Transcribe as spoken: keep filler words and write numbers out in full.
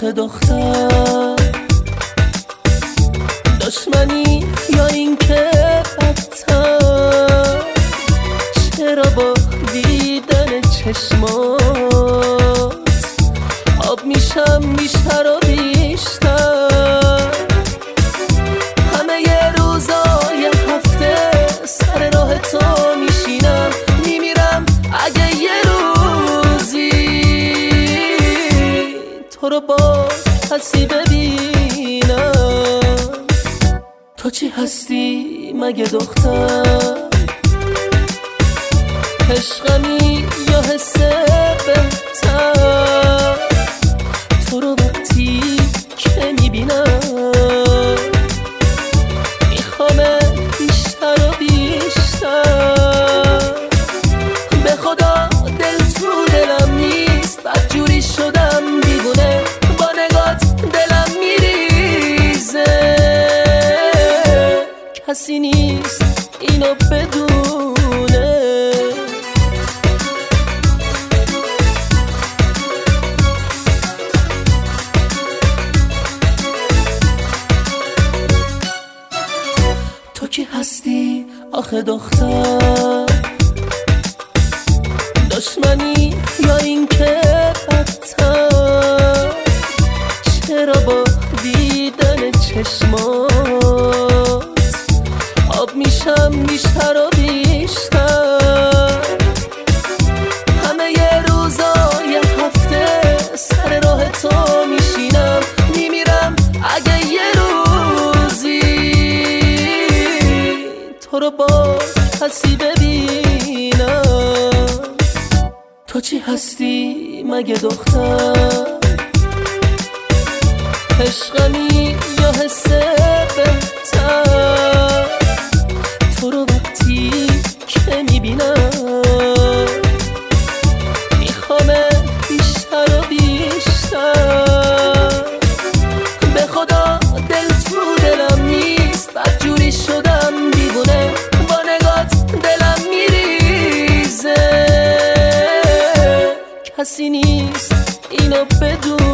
آخه دختر، دشمنی یا این که بدتر، چرا با دیدن چشمات آب میشم بیشتر و بیشتر. همه ی روزای هفته سر راه تو میشینم، میمیرم اگه یه روزی تو رو با کسی ببینم. تو چی هستی مگه دختر؟ عشقمی یا حس بهتر؟ تو رو وقتی که میبینم میخوام بیشتر و بیشتر. به خدا دل تو دلم نیست، بدجوری شدم دیوونه، با نگات دلم میریزه. کسی نیست اینو بدونه. تو کی هستی آخه دختر؟ دشمنی یا این که بدتر، چرا با دیدن چشمات آب میشم بیشتر و بیشتر. همه ی روزای هفته سر راه تو میشینم، میمیرم اگه یه روزی تو رو با کسی ببینم. تو چی هستی مگه دختر؟ عشقمی یا حس بهتر؟ تو رو وقتی که میبینم میخوام بیشتر و بیشتر. به خدا دل تو دلم نیست، بدجوری شدم دیوونه، با نگات دلم میریزه. کسی نیست اینو بدون.